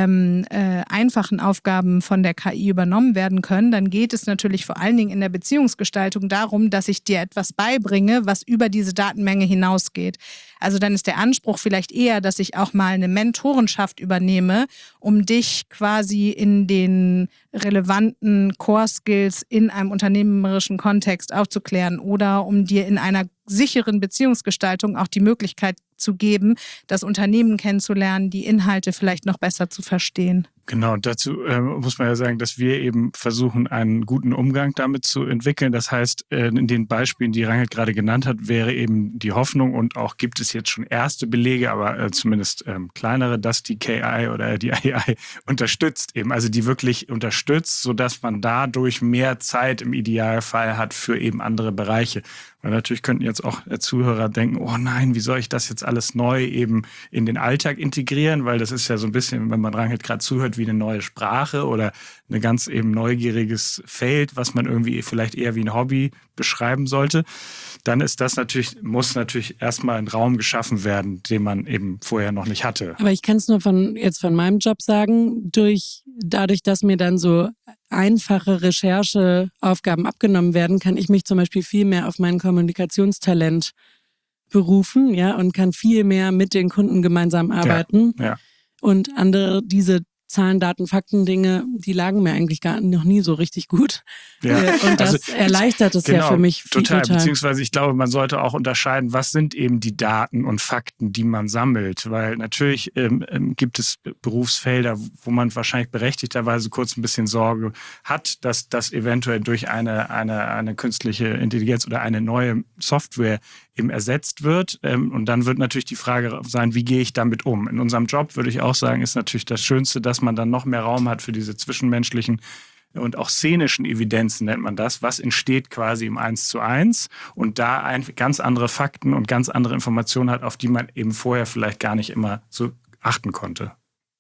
einfachen Aufgaben von der KI übernommen werden können, dann geht es natürlich vor allen Dingen in der Beziehungsgestaltung darum, dass ich dir etwas beibringe, was über diese Datenmenge hinausgeht. Also dann ist der Anspruch vielleicht eher, dass ich auch mal eine Mentorenschaft übernehme, um dich quasi in den relevanten Core-Skills in einem unternehmerischen Kontext aufzuklären oder um dir in einer sicheren Beziehungsgestaltung auch die Möglichkeit zu geben, das Unternehmen kennenzulernen, die Inhalte vielleicht noch besser zu verstehen. Genau, dazu muss man ja sagen, dass wir eben versuchen, einen guten Umgang damit zu entwickeln. Das heißt, in den Beispielen, die Rangel gerade genannt hat, wäre eben die Hoffnung und auch gibt es jetzt schon erste Belege, aber zumindest kleinere, dass die KI oder die AI unterstützt eben, also die wirklich unterstützt, sodass man dadurch mehr Zeit im Idealfall hat für eben andere Bereiche. Weil natürlich könnten jetzt auch Zuhörer denken, oh nein, wie soll ich das jetzt alles neu eben in den Alltag integrieren? Weil das ist ja so ein bisschen, wenn man Rangel gerade zuhört, wie eine neue Sprache oder ein ganz eben neugieriges Feld, was man irgendwie vielleicht eher wie ein Hobby beschreiben sollte. Dann ist das muss natürlich erstmal ein Raum geschaffen werden, den man eben vorher noch nicht hatte. Aber ich kann es nur von meinem Job sagen, dadurch, dass mir dann so einfache Rechercheaufgaben abgenommen werden, kann ich mich zum Beispiel viel mehr auf mein Kommunikationstalent berufen, ja, und kann viel mehr mit den Kunden gemeinsam arbeiten. Ja. Und diese Zahlen, Daten, Fakten, Dinge, die lagen mir eigentlich noch nie so richtig gut. Ja. Und das erleichtert es ja für mich total. Beziehungsweise ich glaube, man sollte auch unterscheiden, was sind eben die Daten und Fakten, die man sammelt. Weil natürlich gibt es Berufsfelder, wo man wahrscheinlich berechtigterweise kurz ein bisschen Sorge hat, dass das eventuell durch eine künstliche Intelligenz oder eine neue Software eben ersetzt wird. Und dann wird natürlich die Frage sein, wie gehe ich damit um? In unserem Job würde ich auch sagen, ist natürlich das Schönste, dass man dann noch mehr Raum hat für diese zwischenmenschlichen und auch szenischen Evidenzen, nennt man das, was entsteht quasi im 1:1 und da ganz andere Fakten und ganz andere Informationen hat, auf die man eben vorher vielleicht gar nicht immer so achten konnte.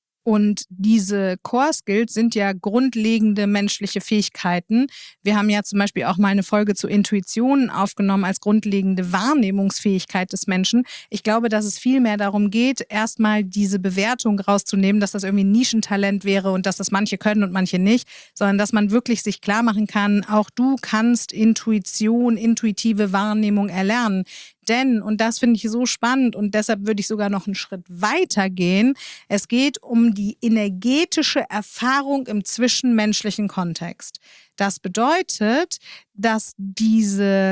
Und diese Core-Skills sind ja grundlegende menschliche Fähigkeiten. Wir haben ja zum Beispiel auch mal eine Folge zu Intuition aufgenommen als grundlegende Wahrnehmungsfähigkeit des Menschen. Ich glaube, dass es viel mehr darum geht, erstmal diese Bewertung rauszunehmen, dass das irgendwie ein Nischentalent wäre und dass das manche können und manche nicht, sondern dass man wirklich sich klar machen kann, auch du kannst intuitive Wahrnehmung erlernen. Denn, und das finde ich so spannend und deshalb würde ich sogar noch einen Schritt weiter gehen, es geht um die energetische Erfahrung im zwischenmenschlichen Kontext. Das bedeutet, dass diese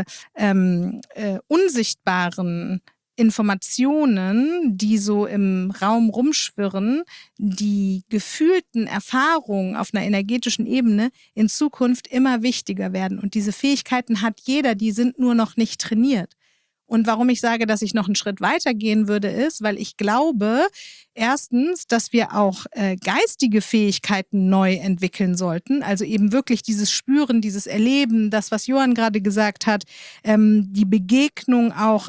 unsichtbaren Informationen, die so im Raum rumschwirren, die gefühlten Erfahrungen auf einer energetischen Ebene in Zukunft immer wichtiger werden. Und diese Fähigkeiten hat jeder, die sind nur noch nicht trainiert. Und warum ich sage, dass ich noch einen Schritt weiter gehen würde, ist, weil ich glaube, erstens, dass wir auch geistige Fähigkeiten neu entwickeln sollten. Also eben wirklich dieses Spüren, dieses Erleben, das, was Johann gerade gesagt hat, die Begegnung auch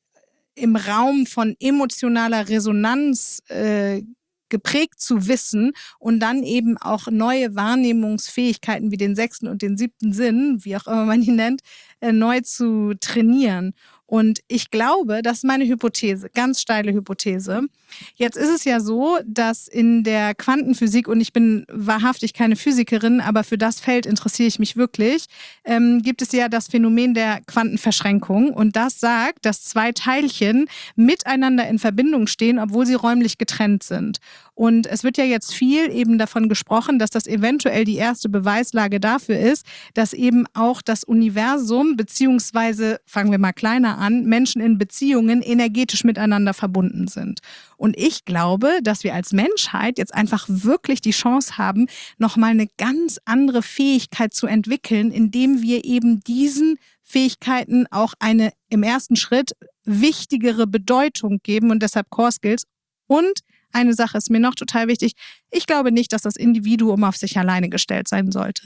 im Raum von emotionaler Resonanz geprägt zu wissen und dann eben auch neue Wahrnehmungsfähigkeiten wie den 6. und den 7. Sinn, wie auch immer man ihn nennt, neu zu trainieren. Und ich glaube, das ist meine Hypothese, ganz steile Hypothese. Jetzt ist es ja so, dass in der Quantenphysik, und ich bin wahrhaftig keine Physikerin, aber für das Feld interessiere ich mich wirklich, gibt es ja das Phänomen der Quantenverschränkung. Und das sagt, dass zwei Teilchen miteinander in Verbindung stehen, obwohl sie räumlich getrennt sind. Und es wird ja jetzt viel eben davon gesprochen, dass das eventuell die erste Beweislage dafür ist, dass eben auch das Universum, beziehungsweise, fangen wir mal kleiner an, Menschen in Beziehungen energetisch miteinander verbunden sind. Und ich glaube, dass wir als Menschheit jetzt einfach wirklich die Chance haben, nochmal eine ganz andere Fähigkeit zu entwickeln, indem wir eben diesen Fähigkeiten auch eine im ersten Schritt wichtigere Bedeutung geben und deshalb Core Skills. Und eine Sache ist mir noch total wichtig. Ich glaube nicht, dass das Individuum auf sich alleine gestellt sein sollte.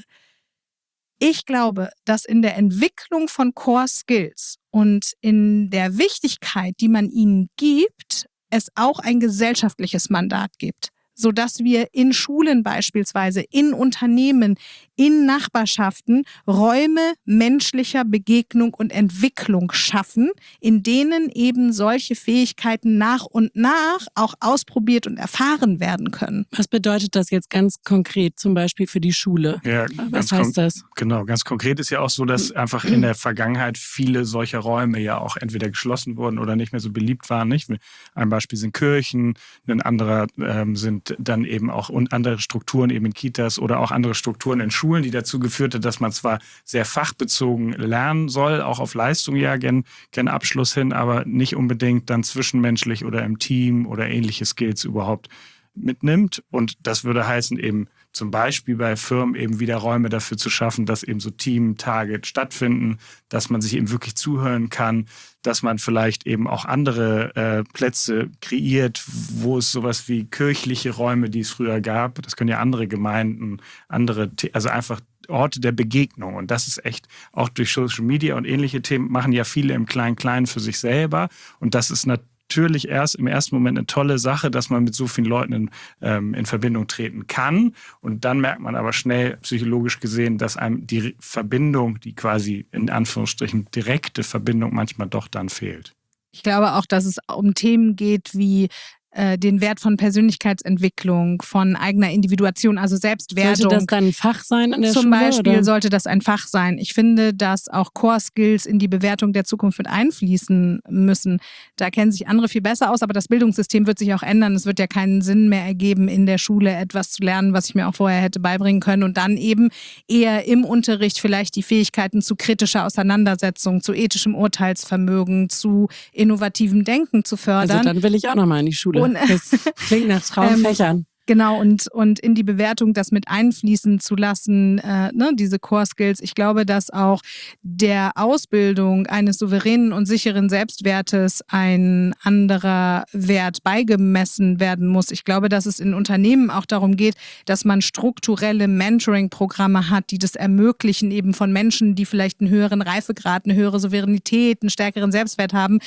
Ich glaube, dass in der Entwicklung von Core Skills und in der Wichtigkeit, die man ihnen gibt, es auch ein gesellschaftliches Mandat gibt, sodass wir in Schulen beispielsweise, in Unternehmen, in Nachbarschaften Räume menschlicher Begegnung und Entwicklung schaffen, in denen eben solche Fähigkeiten nach und nach auch ausprobiert und erfahren werden können. Was bedeutet das jetzt ganz konkret, zum Beispiel für die Schule? Ja, was heißt das? Genau, ganz konkret ist ja auch so, dass einfach in der Vergangenheit viele solcher Räume ja auch entweder geschlossen wurden oder nicht mehr so beliebt waren. Nicht? Ein Beispiel sind Kirchen, ein anderer sind dann eben auch andere Strukturen eben in Kitas oder auch andere Strukturen in Schulen, die dazu geführt hat, dass man zwar sehr fachbezogen lernen soll, auch auf Leistung ja gen Abschluss hin, aber nicht unbedingt dann zwischenmenschlich oder im Team oder ähnliche Skills überhaupt mitnimmt. Und das würde heißen, eben zum Beispiel bei Firmen eben wieder Räume dafür zu schaffen, dass eben so Teamtage stattfinden, dass man sich eben wirklich zuhören kann, dass man vielleicht eben auch andere Plätze kreiert, wo es sowas wie kirchliche Räume, die es früher gab, das können ja andere Gemeinden, also einfach Orte der Begegnung. Und das ist echt, auch durch Social Media und ähnliche Themen machen ja viele im Klein-Klein für sich selber. Und das ist natürlich erst im ersten Moment eine tolle Sache, dass man mit so vielen Leuten in Verbindung treten kann. Und dann merkt man aber schnell, psychologisch gesehen, dass einem die Verbindung, die quasi in Anführungsstrichen direkte Verbindung manchmal doch dann fehlt. Ich glaube auch, dass es um Themen geht wie den Wert von Persönlichkeitsentwicklung, von eigener Individuation, also Selbstwertung. Sollte das dann ein Fach sein in der Schule? Zum Beispiel oder? Sollte das ein Fach sein. Ich finde, dass auch Core-Skills in die Bewertung der Zukunft mit einfließen müssen. Da kennen sich andere viel besser aus, aber das Bildungssystem wird sich auch ändern. Es wird ja keinen Sinn mehr ergeben, in der Schule etwas zu lernen, was ich mir auch vorher hätte beibringen können und dann eben eher im Unterricht vielleicht die Fähigkeiten zu kritischer Auseinandersetzung, zu ethischem Urteilsvermögen, zu innovativem Denken zu fördern. Also dann will ich auch nochmal in die Schule. Das klingt nach Traumfächern. Genau, und in die Bewertung das mit einfließen zu lassen, diese Core-Skills. Ich glaube, dass auch der Ausbildung eines souveränen und sicheren Selbstwertes ein anderer Wert beigemessen werden muss. Ich glaube, dass es in Unternehmen auch darum geht, dass man strukturelle Mentoring-Programme hat, die das ermöglichen, eben von Menschen, die vielleicht einen höheren Reifegrad, eine höhere Souveränität, einen stärkeren Selbstwert haben,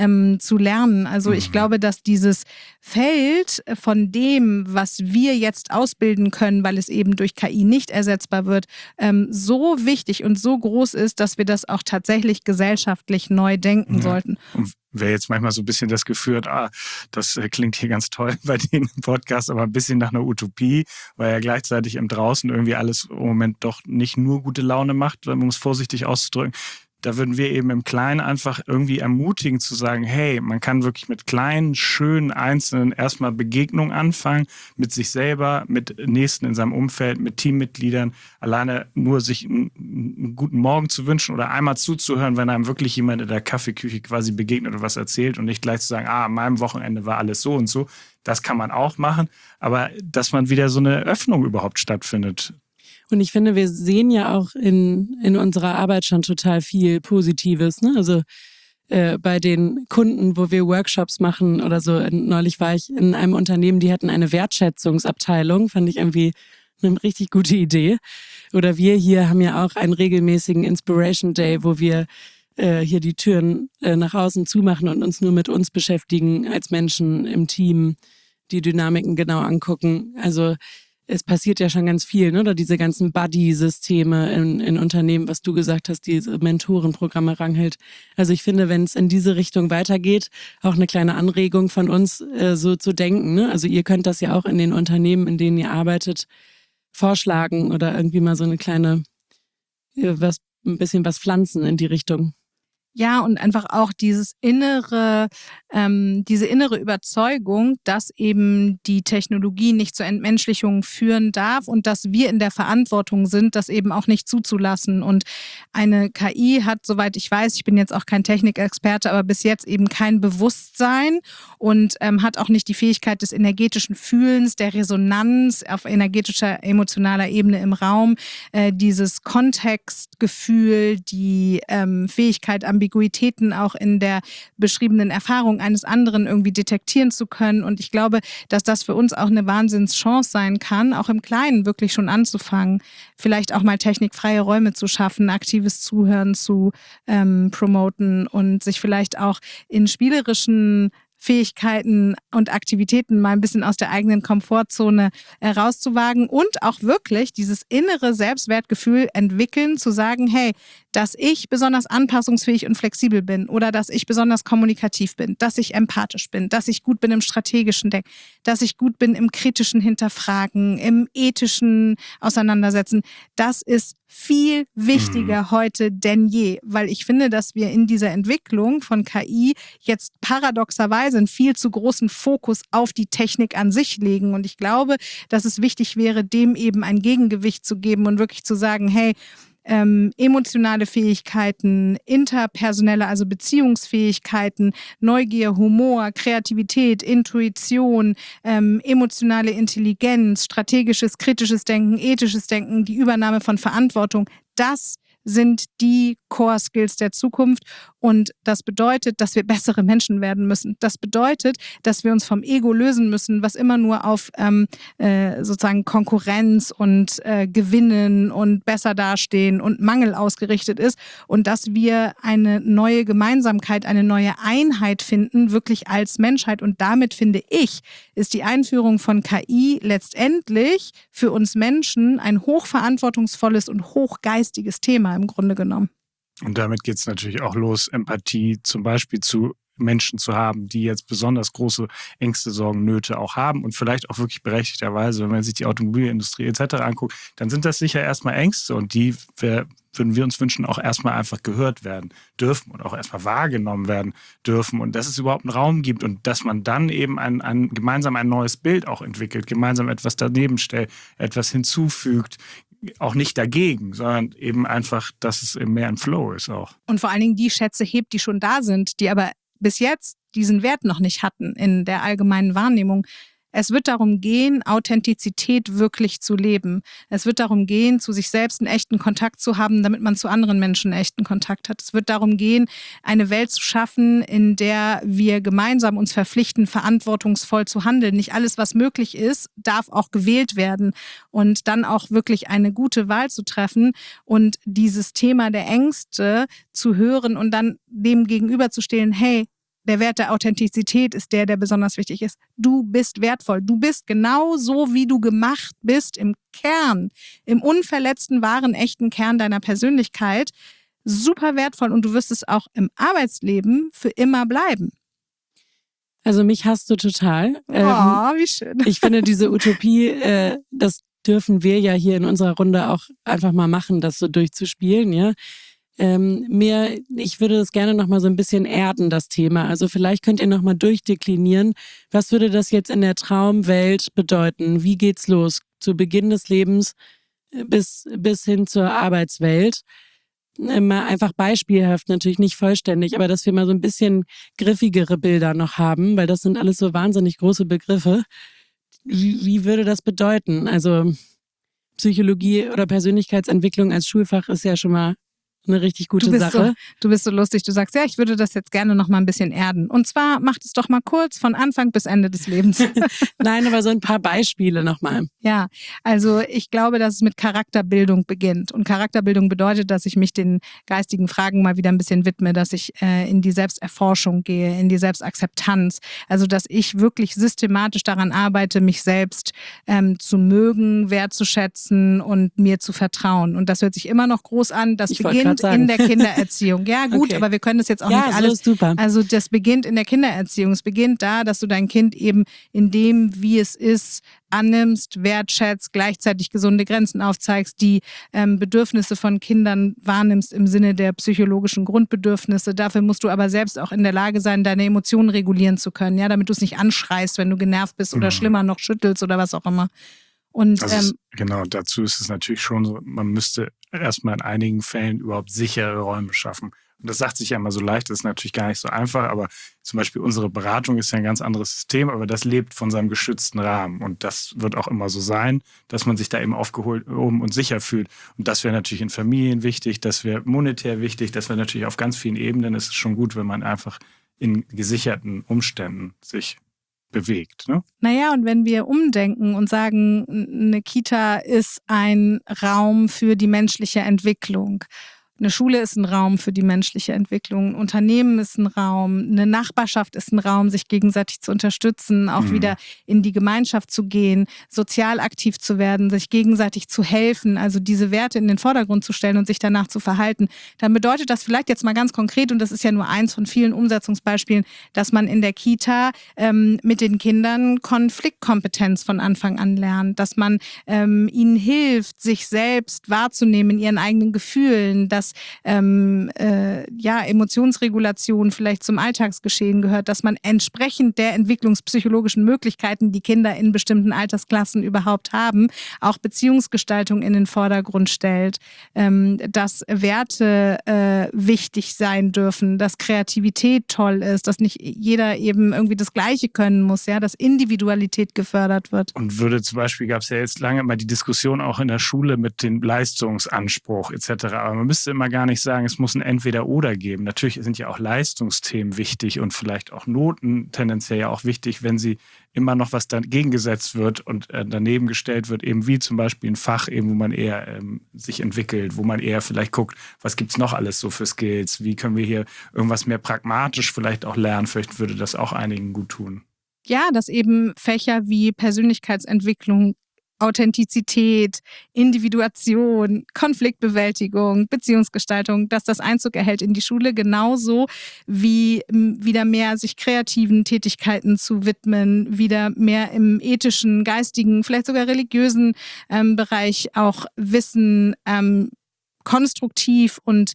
zu lernen. Also ich glaube, dass dieses Feld von dem, was wir jetzt ausbilden können, weil es eben durch KI nicht ersetzbar wird, so wichtig und so groß ist, dass wir das auch tatsächlich gesellschaftlich neu denken sollten. Und wäre jetzt manchmal so ein bisschen das Gefühl, das klingt hier ganz toll bei denen im Podcast, aber ein bisschen nach einer Utopie, weil ja gleichzeitig im Draußen irgendwie alles im Moment doch nicht nur gute Laune macht, um es vorsichtig auszudrücken. Da würden wir eben im Kleinen einfach irgendwie ermutigen zu sagen, hey, man kann wirklich mit kleinen, schönen, einzelnen erstmal Begegnungen anfangen, mit sich selber, mit Nächsten in seinem Umfeld, mit Teammitgliedern, alleine nur sich einen guten Morgen zu wünschen oder einmal zuzuhören, wenn einem wirklich jemand in der Kaffeeküche quasi begegnet oder was erzählt und nicht gleich zu sagen, an meinem Wochenende war alles so und so. Das kann man auch machen, aber dass man wieder so eine Öffnung überhaupt stattfindet. Und ich finde, wir sehen ja auch in unserer Arbeit schon total viel Positives. Ne? Also bei den Kunden, wo wir Workshops machen oder so. Neulich war ich in einem Unternehmen, die hatten eine Wertschätzungsabteilung, fand ich irgendwie eine richtig gute Idee. Oder wir hier haben ja auch einen regelmäßigen Inspiration Day, wo wir hier die Türen nach außen zumachen und uns nur mit uns beschäftigen als Menschen im Team, die Dynamiken genau angucken. Also es passiert ja schon ganz viel, ne? Oder diese ganzen Buddy-Systeme in Unternehmen, was du gesagt hast, diese Mentorenprogramme Rangheld. Also ich finde, wenn es in diese Richtung weitergeht, auch eine kleine Anregung von uns, so zu denken. Ne? Also ihr könnt das ja auch in den Unternehmen, in denen ihr arbeitet, vorschlagen oder irgendwie mal so eine kleine, ein bisschen was pflanzen in die Richtung. Ja, und einfach auch diese innere Überzeugung, dass eben die Technologie nicht zur Entmenschlichung führen darf und dass wir in der Verantwortung sind, das eben auch nicht zuzulassen. Und eine KI hat, soweit ich weiß, ich bin jetzt auch kein Technikexperte, aber bis jetzt eben kein Bewusstsein und hat auch nicht die Fähigkeit des energetischen Fühlens, der Resonanz auf energetischer, emotionaler Ebene im Raum, dieses Kontextgefühl, die Fähigkeit, Ambiguitäten auch in der beschriebenen Erfahrung eines anderen irgendwie detektieren zu können. Und ich glaube, dass das für uns auch eine Wahnsinnschance sein kann, auch im Kleinen wirklich schon anzufangen, vielleicht auch mal technikfreie Räume zu schaffen, aktives Zuhören zu promoten und sich vielleicht auch in spielerischen Fähigkeiten und Aktivitäten mal ein bisschen aus der eigenen Komfortzone rauszuwagen und auch wirklich dieses innere Selbstwertgefühl entwickeln, zu sagen, hey, dass ich besonders anpassungsfähig und flexibel bin oder dass ich besonders kommunikativ bin, dass ich empathisch bin, dass ich gut bin im strategischen Denken, dass ich gut bin im kritischen Hinterfragen, im ethischen Auseinandersetzen. Das ist viel wichtiger heute denn je, weil ich finde, dass wir in dieser Entwicklung von KI jetzt paradoxerweise einen viel zu großen Fokus auf die Technik an sich legen. Und ich glaube, dass es wichtig wäre, dem eben ein Gegengewicht zu geben und wirklich zu sagen, hey, emotionale Fähigkeiten, interpersonelle, also Beziehungsfähigkeiten, Neugier, Humor, Kreativität, Intuition, emotionale Intelligenz, strategisches, kritisches Denken, ethisches Denken, die Übernahme von Verantwortung, das sind die Core-Skills der Zukunft. Und das bedeutet, dass wir bessere Menschen werden müssen. Das bedeutet, dass wir uns vom Ego lösen müssen, was immer nur auf sozusagen Konkurrenz und Gewinnen und besser dastehen und Mangel ausgerichtet ist. Und dass wir eine neue Gemeinsamkeit, eine neue Einheit finden, wirklich als Menschheit. Und damit, finde ich, ist die Einführung von KI letztendlich für uns Menschen ein hochverantwortungsvolles und hochgeistiges Thema im Grunde genommen. Und damit geht es natürlich auch los, Empathie zum Beispiel zu Menschen zu haben, die jetzt besonders große Ängste, Sorgen, Nöte auch haben und vielleicht auch wirklich berechtigterweise, wenn man sich die Automobilindustrie etc. anguckt, dann sind das sicher erstmal Ängste und die würden wir uns wünschen, auch erstmal einfach gehört werden dürfen und auch erstmal wahrgenommen werden dürfen und dass es überhaupt einen Raum gibt und dass man dann eben gemeinsam ein neues Bild auch entwickelt, gemeinsam etwas daneben stellt, etwas hinzufügt, auch nicht dagegen, sondern eben einfach, dass es eben mehr ein Flow ist auch. Und vor allen Dingen die Schätze hebt, die schon da sind, die aber bis jetzt diesen Wert noch nicht hatten in der allgemeinen Wahrnehmung. Es wird darum gehen, Authentizität wirklich zu leben. Es wird darum gehen, zu sich selbst einen echten Kontakt zu haben, damit man zu anderen Menschen einen echten Kontakt hat. Es wird darum gehen, eine Welt zu schaffen, in der wir gemeinsam uns verpflichten, verantwortungsvoll zu handeln. Nicht alles, was möglich ist, darf auch gewählt werden. Und dann auch wirklich eine gute Wahl zu treffen und dieses Thema der Ängste zu hören und dann dem gegenüberzustehen, hey, der Wert der Authentizität ist der besonders wichtig ist. Du bist wertvoll. Du bist genau so, wie du gemacht bist, im Kern, im unverletzten, wahren, echten Kern deiner Persönlichkeit. Super wertvoll und du wirst es auch im Arbeitsleben für immer bleiben. Also mich hasst du total. Wie schön. Ich finde diese Utopie, das dürfen wir ja hier in unserer Runde auch einfach mal machen, das so durchzuspielen, ja. Ich würde das gerne noch mal so ein bisschen erden, das Thema. Also vielleicht könnt ihr noch mal durchdeklinieren, was würde das jetzt in der Traumwelt bedeuten? Wie geht's los? Zu Beginn des Lebens bis hin zur Arbeitswelt. Mal einfach beispielhaft, natürlich nicht vollständig, aber dass wir mal so ein bisschen griffigere Bilder noch haben, weil das sind alles so wahnsinnig große Begriffe. Wie würde das bedeuten? Also Psychologie oder Persönlichkeitsentwicklung als Schulfach ist ja schon mal Eine richtig gute Sache. Du bist so lustig. Du sagst, ja, ich würde das jetzt gerne noch mal ein bisschen erden. Und zwar macht es doch mal kurz von Anfang bis Ende des Lebens. Nein, aber so ein paar Beispiele nochmal. Ja, also ich glaube, dass es mit Charakterbildung beginnt. Und Charakterbildung bedeutet, dass ich mich den geistigen Fragen mal wieder ein bisschen widme, dass ich in die Selbsterforschung gehe, in die Selbstakzeptanz. Also dass ich wirklich systematisch daran arbeite, mich selbst zu mögen, wertzuschätzen und mir zu vertrauen. Und das hört sich immer noch groß an. Das beginnt in der Kindererziehung. Ja gut, okay. Aber wir können das jetzt auch nicht alles. So ist super. Also das beginnt in der Kindererziehung. Es beginnt da, dass du dein Kind eben in dem, wie es ist, annimmst, wertschätzt, gleichzeitig gesunde Grenzen aufzeigst, die Bedürfnisse von Kindern wahrnimmst im Sinne der psychologischen Grundbedürfnisse. Dafür musst du aber selbst auch in der Lage sein, deine Emotionen regulieren zu können, ja, damit du es nicht anschreist, wenn du genervt bist oder schlimmer noch schüttelst oder was auch immer. Und genau, dazu ist es natürlich schon so, man müsste erstmal in einigen Fällen überhaupt sichere Räume schaffen. Und das sagt sich ja immer so leicht, das ist natürlich gar nicht so einfach, aber zum Beispiel unsere Beratung ist ja ein ganz anderes System, aber das lebt von seinem geschützten Rahmen. Und das wird auch immer so sein, dass man sich da eben aufgehoben und sicher fühlt. Und das wäre natürlich in Familien wichtig, das wäre monetär wichtig, das wäre natürlich auf ganz vielen Ebenen. Es ist schon gut, wenn man einfach in gesicherten Umständen sich bewegt. Ne? Naja, und wenn wir umdenken und sagen, eine Kita ist ein Raum für die menschliche Entwicklung. Eine Schule ist ein Raum für die menschliche Entwicklung, ein Unternehmen ist ein Raum, eine Nachbarschaft ist ein Raum, sich gegenseitig zu unterstützen, auch wieder in die Gemeinschaft zu gehen, sozial aktiv zu werden, sich gegenseitig zu helfen, also diese Werte in den Vordergrund zu stellen und sich danach zu verhalten. Dann bedeutet das vielleicht jetzt mal ganz konkret, und das ist ja nur eins von vielen Umsetzungsbeispielen, dass man in der Kita mit den Kindern Konfliktkompetenz von Anfang an lernt, dass man ihnen hilft, sich selbst wahrzunehmen in ihren eigenen Gefühlen, dass Emotionsregulation vielleicht zum Alltagsgeschehen gehört, dass man entsprechend der entwicklungspsychologischen Möglichkeiten, die Kinder in bestimmten Altersklassen überhaupt haben, auch Beziehungsgestaltung in den Vordergrund stellt, dass Werte wichtig sein dürfen, dass Kreativität toll ist, dass nicht jeder eben irgendwie das Gleiche können muss, ja, dass Individualität gefördert wird. Und zum Beispiel gab es ja jetzt lange mal die Diskussion auch in der Schule mit dem Leistungsanspruch etc. Aber man müsste immer gar nicht sagen, es muss ein Entweder-Oder geben. Natürlich sind ja auch Leistungsthemen wichtig und vielleicht auch Noten tendenziell ja auch wichtig, wenn sie immer noch was dagegen gesetzt wird und daneben gestellt wird, eben wie zum Beispiel ein Fach, eben, wo man eher sich entwickelt, wo man eher vielleicht guckt, was gibt es noch alles so für Skills, wie können wir hier irgendwas mehr pragmatisch vielleicht auch lernen, vielleicht würde das auch einigen gut tun. Ja, dass eben Fächer wie Persönlichkeitsentwicklung, Authentizität, Individuation, Konfliktbewältigung, Beziehungsgestaltung, dass das Einzug erhält in die Schule, genauso wie wieder mehr sich kreativen Tätigkeiten zu widmen, wieder mehr im ethischen, geistigen, vielleicht sogar religiösen Bereich auch Wissen konstruktiv und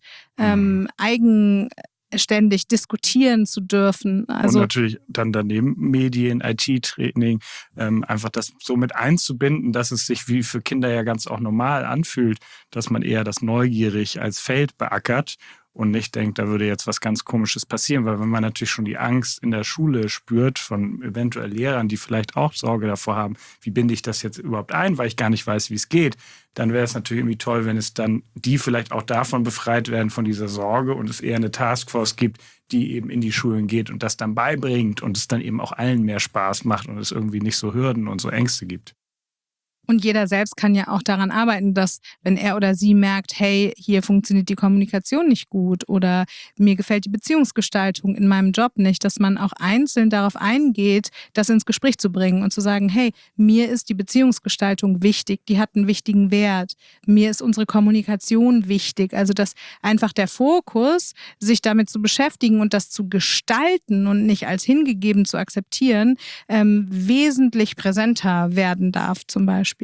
eigenständig diskutieren zu dürfen. Also, und natürlich dann daneben Medien, IT-Training, einfach das so mit einzubinden, dass es sich wie für Kinder ja ganz auch normal anfühlt, dass man eher das neugierig als Feld beackert und nicht denkt, da würde jetzt was ganz Komisches passieren. Weil wenn man natürlich schon die Angst in der Schule spürt von eventuell Lehrern, die vielleicht auch Sorge davor haben, wie binde ich das jetzt überhaupt ein, weil ich gar nicht weiß, wie es geht, dann wäre es natürlich irgendwie toll, wenn es dann die vielleicht auch davon befreit werden, von dieser Sorge und es eher eine Taskforce gibt, die eben in die Schulen geht und das dann beibringt und es dann eben auch allen mehr Spaß macht und es irgendwie nicht so Hürden und so Ängste gibt. Und jeder selbst kann ja auch daran arbeiten, dass, wenn er oder sie merkt, hey, hier funktioniert die Kommunikation nicht gut oder mir gefällt die Beziehungsgestaltung in meinem Job nicht, dass man auch einzeln darauf eingeht, das ins Gespräch zu bringen und zu sagen, hey, mir ist die Beziehungsgestaltung wichtig, die hat einen wichtigen Wert. Mir ist unsere Kommunikation wichtig. Also, dass einfach der Fokus, sich damit zu beschäftigen und das zu gestalten und nicht als hingegeben zu akzeptieren, wesentlich präsenter werden darf, zum Beispiel.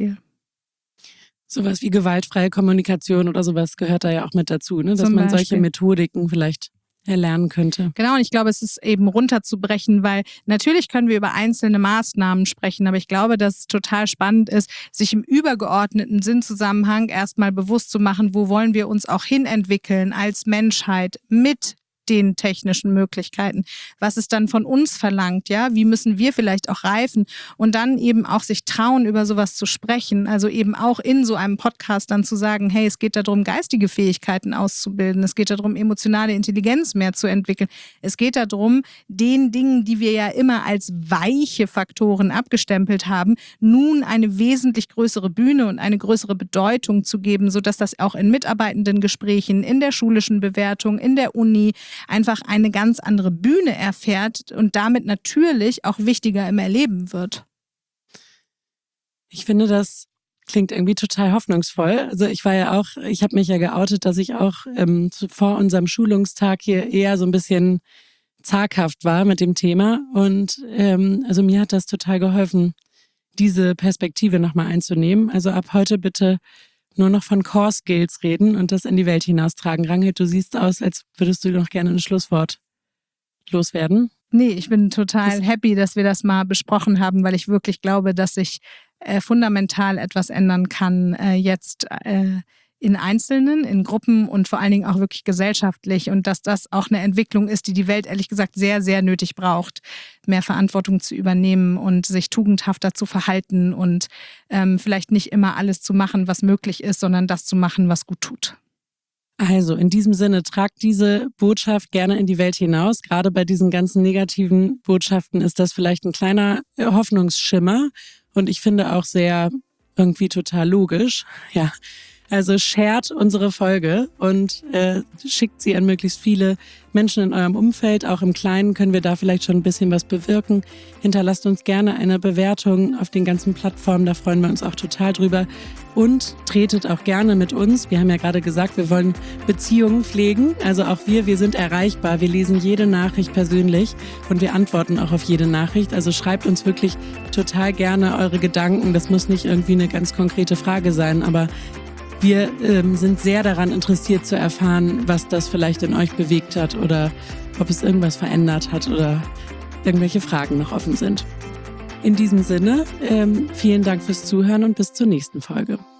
Sowas wie gewaltfreie Kommunikation oder sowas gehört da ja auch mit dazu, ne? Dass man solche Methodiken vielleicht erlernen könnte. Genau, und ich glaube, es ist eben runterzubrechen, weil natürlich können wir über einzelne Maßnahmen sprechen, aber ich glaube, dass es total spannend ist, sich im übergeordneten Sinnzusammenhang erstmal bewusst zu machen, wo wollen wir uns auch hinentwickeln als Menschheit mit den technischen Möglichkeiten? Was ist dann von uns verlangt? Ja, wie müssen wir vielleicht auch reifen und dann eben auch sich trauen, über sowas zu sprechen? Also eben auch in so einem Podcast dann zu sagen, hey, es geht darum, geistige Fähigkeiten auszubilden. Es geht darum, emotionale Intelligenz mehr zu entwickeln. Es geht darum, den Dingen, die wir ja immer als weiche Faktoren abgestempelt haben, nun eine wesentlich größere Bühne und eine größere Bedeutung zu geben, sodass das auch in Mitarbeitendengesprächen, in der schulischen Bewertung, in der Uni einfach eine ganz andere Bühne erfährt und damit natürlich auch wichtiger im Erleben wird. Ich finde, das klingt irgendwie total hoffnungsvoll. Also ich habe mich ja geoutet, dass ich auch vor unserem Schulungstag hier eher so ein bisschen zaghaft war mit dem Thema. Und also mir hat das total geholfen, diese Perspektive nochmal einzunehmen. Also ab heute bitte nur noch von Core Skills reden und das in die Welt hinaustragen. Ranghild, du siehst aus, als würdest du noch gerne ein Schlusswort loswerden. Nee, ich bin total happy, dass wir das mal besprochen haben, weil ich wirklich glaube, dass sich fundamental etwas ändern kann jetzt in Einzelnen, in Gruppen und vor allen Dingen auch wirklich gesellschaftlich und dass das auch eine Entwicklung ist, die die Welt ehrlich gesagt sehr, sehr nötig braucht, mehr Verantwortung zu übernehmen und sich tugendhafter zu verhalten und vielleicht nicht immer alles zu machen, was möglich ist, sondern das zu machen, was gut tut. Also in diesem Sinne, tragt diese Botschaft gerne in die Welt hinaus. Gerade bei diesen ganzen negativen Botschaften ist das vielleicht ein kleiner Hoffnungsschimmer und ich finde auch sehr irgendwie total logisch. Ja. Also shared unsere Folge und schickt sie an möglichst viele Menschen in eurem Umfeld. Auch im Kleinen können wir da vielleicht schon ein bisschen was bewirken. Hinterlasst uns gerne eine Bewertung auf den ganzen Plattformen, da freuen wir uns auch total drüber. Und tretet auch gerne mit uns. Wir haben ja gerade gesagt, wir wollen Beziehungen pflegen. Also auch wir sind erreichbar. Wir lesen jede Nachricht persönlich und wir antworten auch auf jede Nachricht. Also schreibt uns wirklich total gerne eure Gedanken. Das muss nicht irgendwie eine ganz konkrete Frage sein, aber wir sind sehr daran interessiert zu erfahren, was das vielleicht in euch bewegt hat oder ob es irgendwas verändert hat oder irgendwelche Fragen noch offen sind. In diesem Sinne, vielen Dank fürs Zuhören und bis zur nächsten Folge.